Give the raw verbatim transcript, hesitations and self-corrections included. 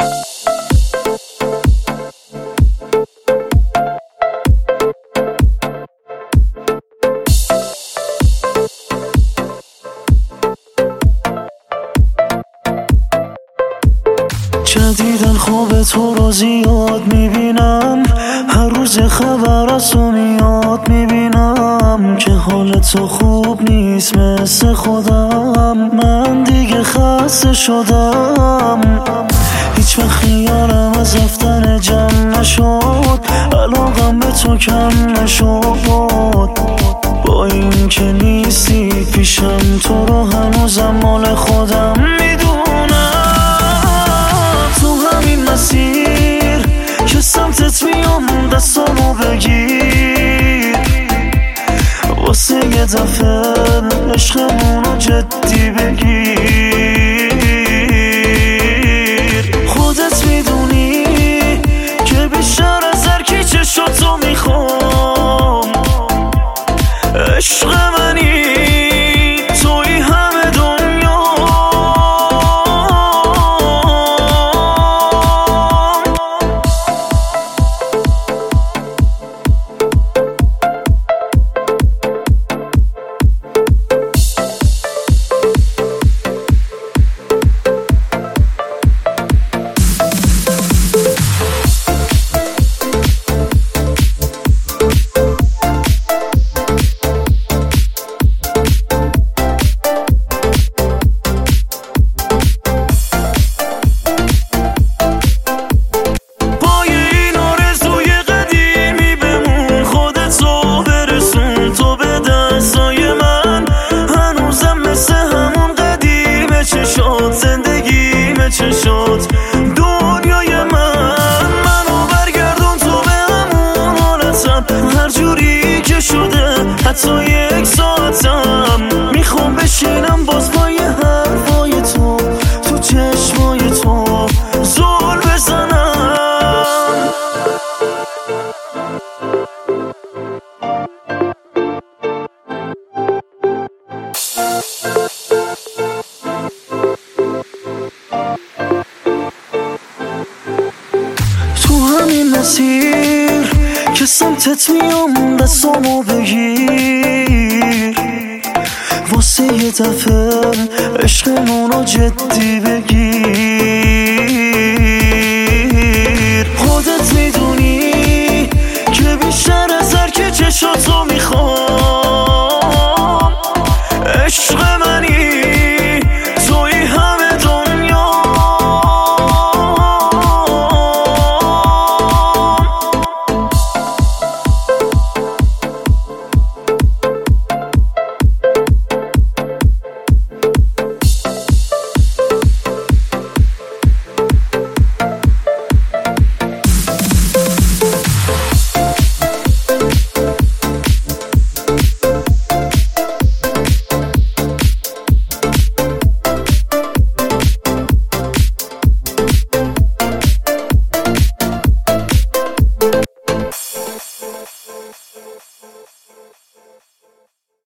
جدیدن خواب تو رو زیاد میبینم، هر روز خبر از تو میاد میبینم که حال تو خوب نیست مثل خودم. من دیگه خسته شدم، هیچ وقت خیالم از رفتن جمع نشد، علاقم به تو کم نشد. با این که نیستی پیشم تو رو هنوزم مال خودم میدونم. تو همین مسیر که سمتت میام دستامو بگیر، واسه یه دفعه عشقمونو جدی بگیر. خودت میدونی که بیشتر از هر کی چشاتو میخوام، عشق منی توی همه دنیا. چه شد دنیای من، منو برگردون تو به همون حالتم، هر جوری که شده حتی یک ساعتم. میخوام بشینم باز با یه حرفای تو تو چشمای تو زل بزنم. همین مسیر که سمتت میام دستامو بگیر، واسه یه دفعه عشقمونو جدی بگیر.